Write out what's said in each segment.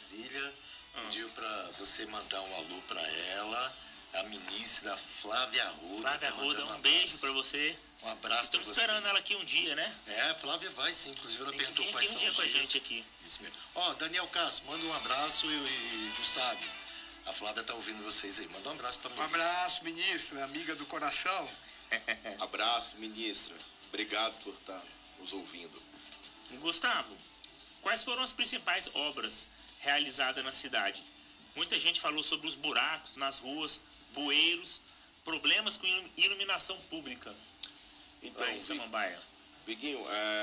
Brasília pediu para você mandar um alô para ela, a ministra Flávia Arruda. Flávia Arruda, um beijo para você. Um abraço para você. Estamos esperando ela aqui um dia, né? É, a Flávia vai sim, inclusive ela perguntou quais são os dias. Com a gente aqui. Isso mesmo. Ó, Daniel Castro, manda um abraço e Gustavo, a Flávia tá ouvindo vocês aí. Manda um abraço para ministra. Um abraço, ministra, amiga do coração. Abraço, ministra. Obrigado por estar nos ouvindo. Gustavo, quais foram as principais obras realizadas na cidade? Muita gente falou sobre os buracos nas ruas, bueiros, problemas com iluminação pública. Então, aí, Samambaia. Biguinho,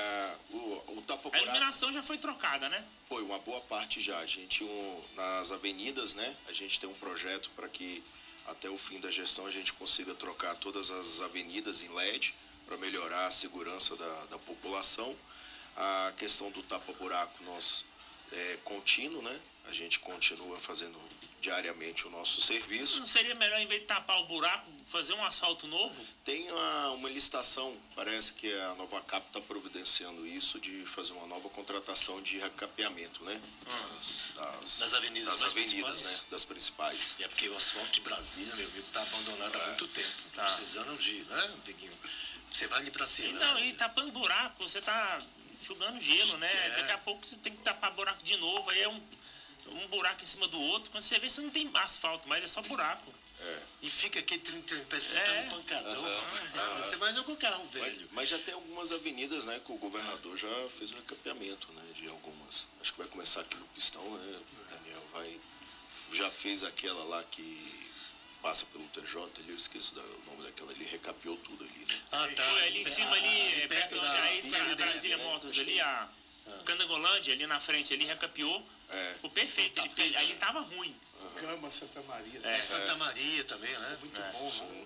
o tapa-buraco... A iluminação já foi trocada, né? Foi uma boa parte já. A gente, nas avenidas, né, a gente tem um projeto para que até o fim da gestão a gente consiga trocar todas as avenidas em LED para melhorar a segurança da população. A questão do tapa-buraco é contínuo, né? A gente continua fazendo diariamente o nosso serviço. Não seria melhor, em vez de tapar o buraco, fazer um asfalto novo? Tem uma licitação, parece que a Nova Cap está providenciando isso, de fazer uma nova contratação de recapeamento, né? Das avenidas, né? Das principais. E é porque o asfalto de Brasília, meu amigo, está abandonado há muito tempo. Tá precisando de, né, Biguinho? Você vai ali para cima. Então, e tapando buraco, você tá enxugando gelo, né? Daqui a pouco você tem que tapar buraco de novo, aí é um buraco em cima do outro. Quando você vê, você não tem asfalto, mas é só buraco. E fica aqui um pancadão. Você vai jogar o carro velho. Mas já tem algumas avenidas, né, que o governador já fez o recapeamento, né, de algumas. Acho que vai começar aqui no Pistão, né? O Daniel já fez aquela lá que passa pelo TJ, eu esqueço o nome daquela, ele recapeou tudo ali, né? Tá. Foi ali em cima, ali, perto da Brasília Motors, ali, a Candangolândia, ali na frente, ele recapeou. Ficou perfeito. Ali tava ruim. Cama, Santa Maria. Santa Maria também, né? Muito bom, sim.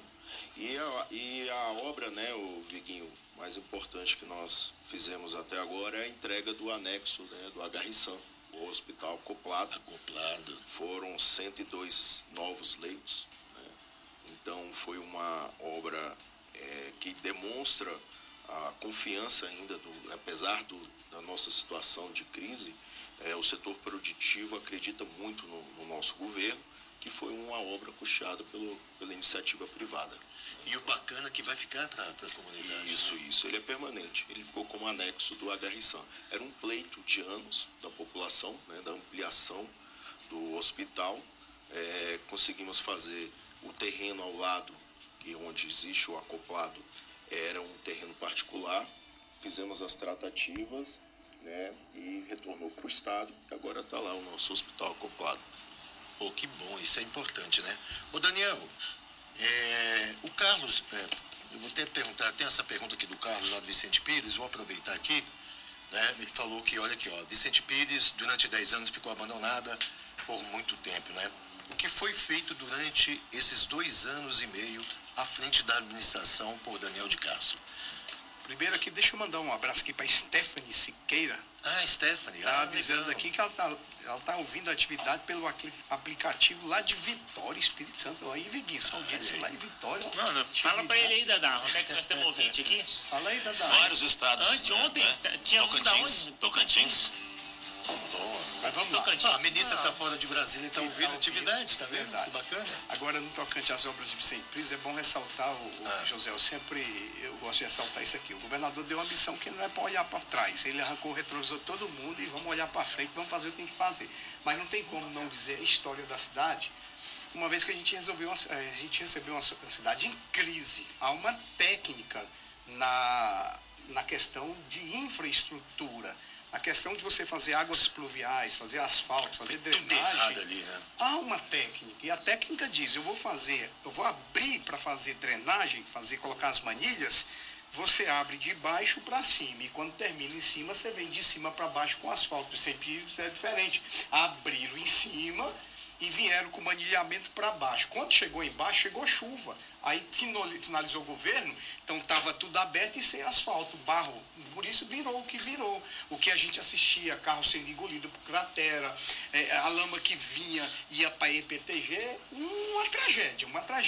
E a obra, né, o Viguinho, mais importante que nós fizemos até agora é a entrega do anexo, né, do Agarriçã, o hospital acoplado. Foram 102 novos leitos, né? Então foi uma obra que demonstra a confiança ainda, apesar da nossa situação de crise, o setor produtivo acredita muito no nosso governo, que foi uma obra custeada pela iniciativa privada. E o bacana é que vai ficar para a comunidade. Isso, ele é permanente. Ele ficou como anexo do Agarriçã. Era um pleito de anos da população, né, da ampliação do hospital. Conseguimos fazer o terreno ao lado, onde existe o acoplado, era um terreno particular. Fizemos as tratativas, né, e retornou para o Estado. E agora está lá o nosso hospital acoplado. Pô, que bom, isso é importante, né? Ô Daniel, o Carlos, eu vou até perguntar, tem essa pergunta aqui do Carlos lá do Vicente Pires, vou aproveitar aqui, né? Ele falou que, olha aqui, ó, Vicente Pires durante 10 anos ficou abandonada por muito tempo, né? O que foi feito durante esses 2 anos e meio à frente da administração por Daniel de Castro? Primeiro aqui, deixa eu mandar um abraço aqui para Stephanie Siqueira. Stephanie. Tá avisando aqui que ela tá ouvindo a atividade pelo aplicativo lá de Vitória, Espírito Santo. Aí, Viguinho, só audiência lá em Vitória. Não, fala para ele aí, Dadá. Onde é que nós temos ouvinte aqui? Fala aí, Dadá. Vários estados. Anteontem, tinha um da onde? Tocantins. Bom, Mas vamos lá. a ministra está fora de Brasília e está ouvindo a atividade, tá vendo? Verdade. Que bacana. Agora, no tocante às obras de Vicente Pires, é bom ressaltar, José, eu gosto de ressaltar isso aqui. O governador deu uma missão que não é para olhar para trás. Ele arrancou o retrovisor de todo mundo e vamos olhar para frente, vamos fazer o que tem que fazer. Mas não tem como não dizer a história da cidade, uma vez que a gente recebeu uma cidade em crise. Há uma técnica na questão de infraestrutura. A questão de você fazer águas pluviais, fazer asfalto, fazer drenagem, ali, né? há uma técnica. E a técnica diz, eu vou abrir para fazer drenagem, colocar as manilhas, você abre de baixo para cima. E quando termina em cima, você vem de cima para baixo com asfalto. Sempre é diferente. Abriram em cima e vieram com manilhamento para baixo. Quando chegou embaixo, chegou chuva. Aí finalizou o governo, então estava tudo aberto e sem asfalto, barro. Por isso virou o que virou. O que a gente assistia, carro sendo engolido por cratera, a lama que vinha, ia para EPTG, uma tragédia.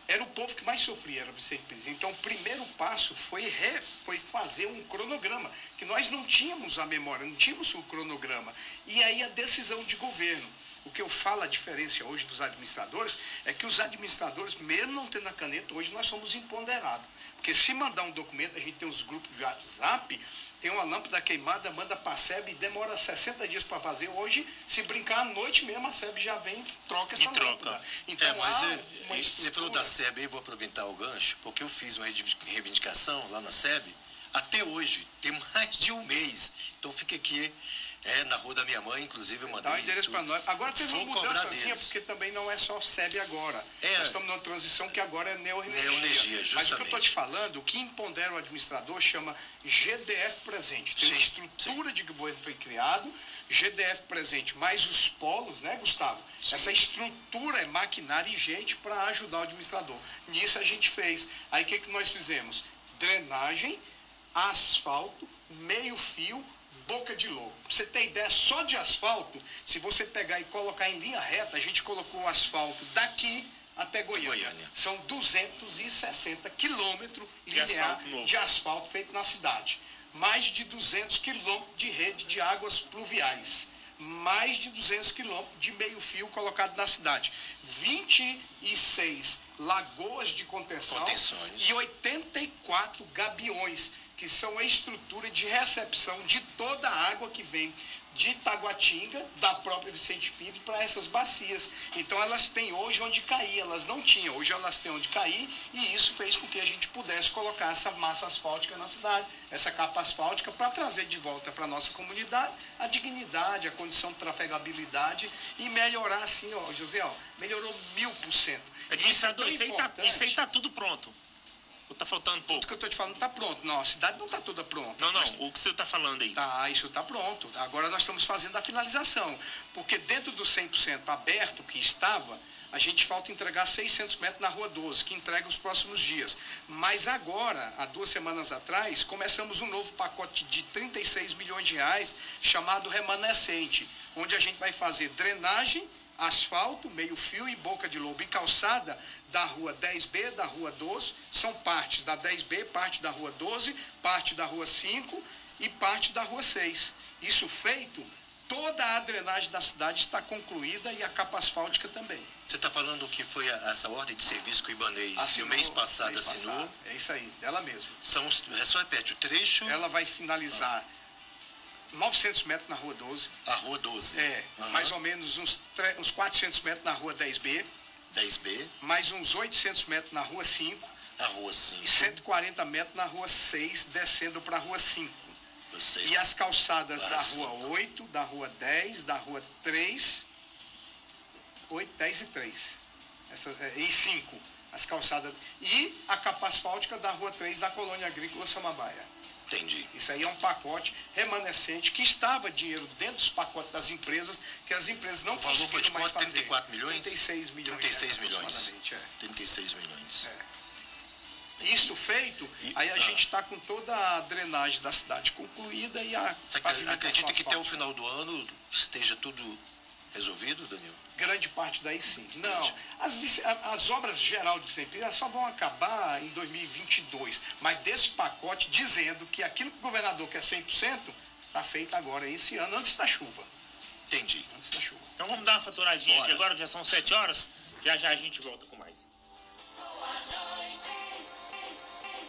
era o povo que mais sofria, era Vicente Pires. Então, o primeiro passo foi fazer um cronograma, que nós não tínhamos a memória, não tínhamos o cronograma. E aí a decisão de governo. O que eu falo, a diferença hoje dos administradores, é que os administradores, mesmo não tendo a caneta, hoje nós somos imponderados. Porque se mandar um documento, a gente tem os grupos de WhatsApp, tem uma lâmpada queimada, manda para a SEB e demora 60 dias para fazer. Hoje, se brincar à noite mesmo, a SEB já vem e troca essa lâmpada. Então, você falou da SEB, eu vou aproveitar o gancho, porque eu fiz uma reivindicação lá na SEB, até hoje, tem mais de um mês. Então fica aqui na rua da minha mãe, inclusive eu mandei. Dá o endereço para nós. Agora teve uma mudançazinha, porque também não é só SEB agora. Nós estamos numa transição que agora é Neoenergia. Mas o que eu estou te falando, o que impondera o administrador chama GDF presente. Tem uma estrutura de governo que foi criado, GDF presente, mais os polos, né, Gustavo? Sim. Essa estrutura é maquinária e gente para ajudar o administrador. Nisso a gente fez. Aí o que nós fizemos? Drenagem, asfalto, meio fio, boca de lobo. Pra você ter ideia, só de asfalto, se você pegar e colocar em linha reta, a gente colocou o asfalto daqui até Goiânia. São 260 quilômetros linear de asfalto feito na cidade. Mais de 200 quilômetros de rede de águas pluviais. Mais de 200 quilômetros de meio fio colocado na cidade. 26 lagoas de contenção e 84 gabiões, que são a estrutura de recepção de toda a água que vem de Taguatinga, da própria Vicente Pires, para essas bacias. Então elas têm hoje onde cair, elas não tinham, hoje elas têm onde cair, e isso fez com que a gente pudesse colocar essa massa asfáltica na cidade, essa capa asfáltica, para trazer de volta para a nossa comunidade a dignidade, a condição de trafegabilidade e melhorar assim, ó, José, melhorou 1000%. Administrador, isso aí está tudo pronto. Tá faltando pouco. Tudo que eu estou te falando está pronto. Não, a cidade não está toda pronta. Não, o que você está falando aí? Tá, isso está pronto. Agora nós estamos fazendo a finalização. Porque dentro do 100% aberto que estava, a gente falta entregar 600 metros na Rua 12, que entrega os próximos dias. Mas agora, há 2 semanas atrás, começamos um novo pacote de 36 milhões de reais, chamado Remanescente, onde a gente vai fazer drenagem, asfalto, meio fio e boca de lobo e calçada da Rua 10B, da Rua 12, são partes da 10B, parte da Rua 12, parte da Rua 5 e parte da Rua 6. Isso feito, toda a drenagem da cidade está concluída e a capa asfáltica também. Você está falando que foi essa ordem de serviço que o Ibanez no mês passado assinou? É isso aí, dela mesma. Só repete o trecho. Ela vai finalizar 900 metros na Rua 12. A Rua 12. Mais ou menos uns 400 metros na Rua 10B. 10B. Mais uns 800 metros na Rua 5. A Rua 5. E 140 metros na Rua 6, descendo para a Rua 5. E as calçadas da Rua 8, da Rua 10, da Rua 3, 8, 10 e 3. E 5. As calçadas. E a capa asfáltica da Rua 3 da Colônia Agrícola Samambaia. Entendi. Isso aí é um pacote remanescente que estava dinheiro dentro dos pacotes das empresas, que as empresas não conseguiram mais fazer. 34 milhões? 36 milhões. 36 milhões. 36 milhões. Isso feito, aí a gente está com toda a drenagem da cidade concluída e a... Você acredita que até o final do ano esteja tudo resolvido, Daniel? Grande parte daí sim. Não, as obras geral de Vicente Pires só vão acabar em 2022, mas desse pacote dizendo que aquilo que o governador quer 100% está feito agora, esse ano, antes da chuva. Entendi. Antes da chuva. Então vamos dar uma faturadinha aqui agora, já são 7 horas, já a gente volta com mais.